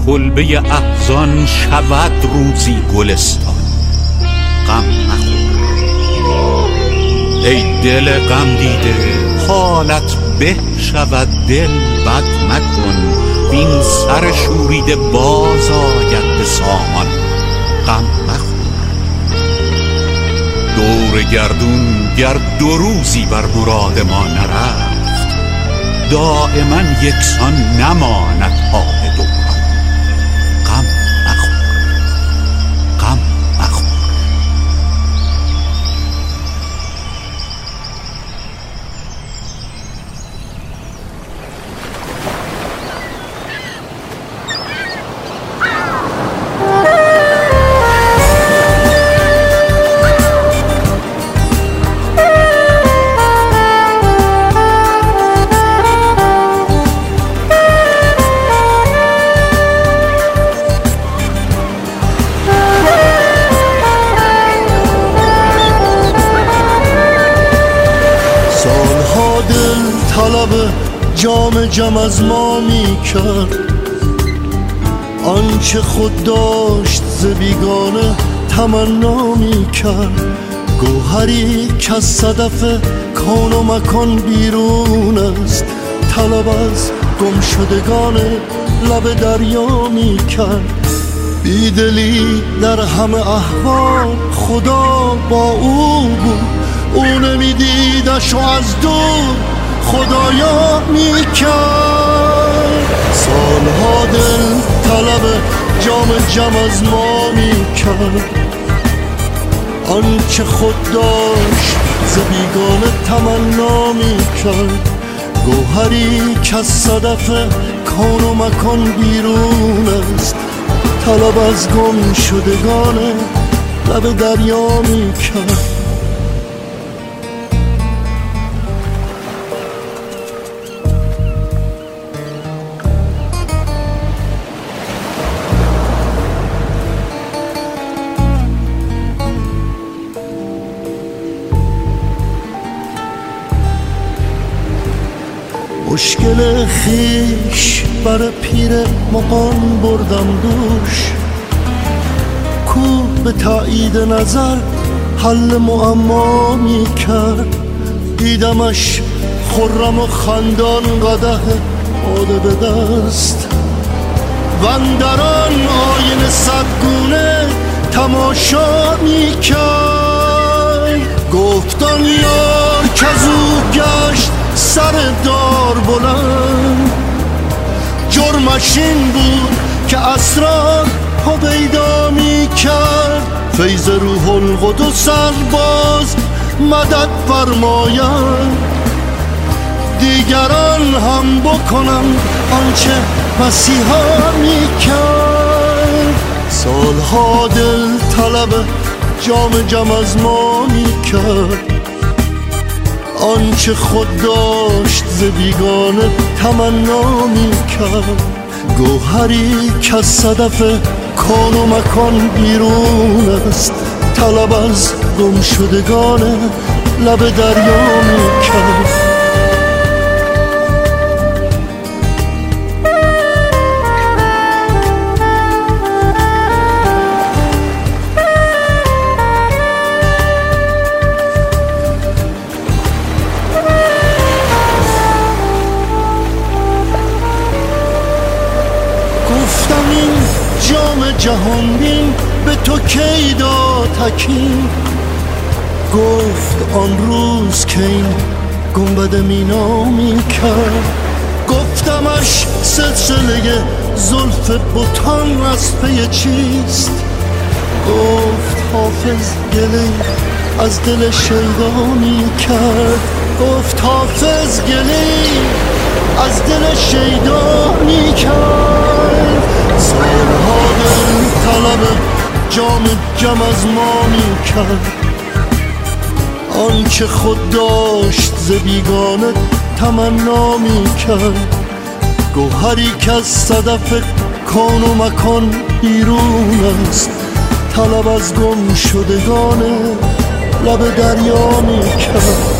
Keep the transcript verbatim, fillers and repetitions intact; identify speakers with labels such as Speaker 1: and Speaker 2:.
Speaker 1: کلبه احزان شود روزی گلستان. غم مخور ای دل غم دیده، حالت به شود دل بد مکن. بین سر شوریده باز آید به سامان. غم مخور دور گردون گر دو روزی بر مراد ما نرفت، دائما یکسان نماند حال دوران. غم مخور غم مخور.
Speaker 2: طلب جام جم از ما می کرد، آنچه خود داشت ز بیگانه تمنا می کرد. گوهری که از صدف کون و مکان بیرون است، طلب از گم شدگان لب دریا می کرد. بیدلی در همه احوال خدا با او بود، او نمیدیدش و از دور خدایا می کرد. سالها دل طلب جام جم از ما می کرد، آنچه خود داشت ز بیگانه تمنا می کرد. گوهری که از صدف کون و مکان بیرون است، طلب از گم شدگان لب دریا می کرد. مشکل خیش بر پیر مغان بردم دوش، کو به تایید نظر حل معما می کرد. دیدمش خرم و خندان قدح باده به دست، و اندران آینه صدگونه تماشا می کرد. گفتان یار کزو گشت سر دار بلند، جرمش این بود که اسرار هویدا می کرد. فیض روح القدس باز مدد فرماید، دیگران هم بکنم آنچه مسیحا می کرد. سالها دل طلب جام جم از ما می کرد، آنچه خود داشت ز بیگانه تمنا می کرد. گوهری که از صدف کون و مکان بیرون است، طلب از گم شدگان لب دریا می کرد. گفتم این جام جهان بین به تو کی داد حکیم، گفت آن روز که این گنبد مینا می کرد. گفتمش سلسله زلف بتان از پی چیست، گفت حافظ گله از دل شیدا می کرد. گفت حافظ گله از دل شیدا می کرد. سالها دل طلب جام جم از ما می کرد، آنچه خود داشت ز بیگانه تمنا می کرد. گوهری که از صدف کون و مکان بیرون است، طلب از گم شدگان لب دریا می کرد.